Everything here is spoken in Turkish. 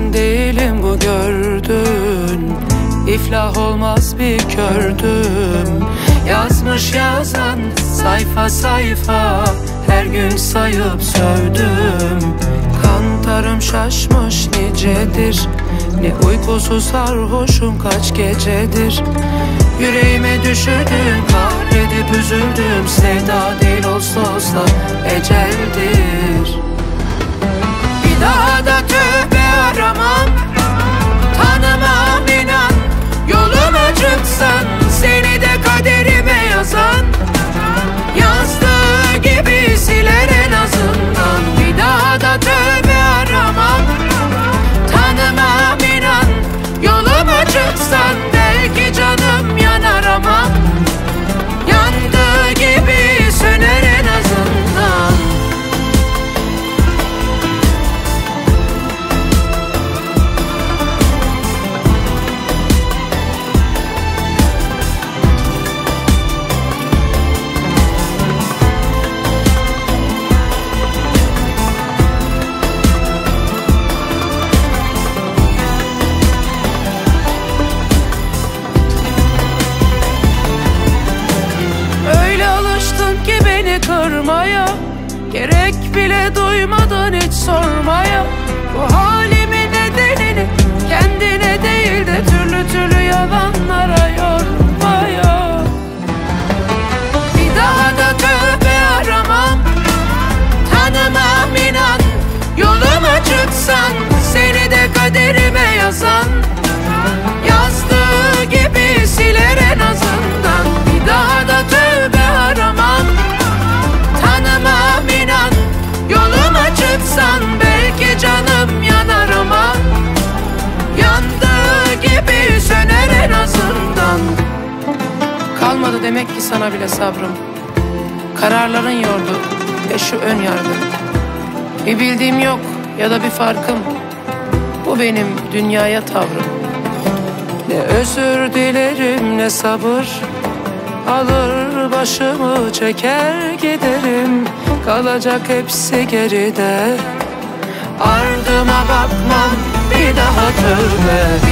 ben değilim bu gördüğün. İflah olmaz bir kördüm. Yazmış yazan sayfa sayfa, her gün sayıp sövdüm. Kantarım şaşmış nicedir, ne uykusuz sarhoşum kaç gecedir. Yüreğime düşürdüm, kahredip üzüldüm. Sevda değil olsa olsa eceldir. Bir daha da tövbe aramam, tanımam inan. Yoluma çıksan, seni de kaderime yazan, yazdığı gibi siler en azından. Bir daha da tövbe aramam, tanımam inan. Yoluma çıksan belki canım yanar ama yandığı gibi söner en azından. Kırmaya, gerek bile duymadan hiç sormaya, bu halimin nedenini kendine değil de türlü türlü yalanlara yormaya. Bir daha da tövbe aramam, tanımam inan. Yoluma çıksan, seni de kaderime yazan, yazdığı gibi siler en azından. Bir daha da tövbe aramam, tanımam inan. Yoluma çıksan belki canım yanar ama yandığı gibi söner en azından. Kalmadı demek ki sana bile sabrım. Kararların yordu ve şu ön yargı. Bir bildiğim yok ya da bir farkım, bu benim dünyaya tavrım. Ne özür dilerim ne sabır, alır başımı çeker giderim. Kalacak hepsi geride, ardıma bakmam bir daha tövbe.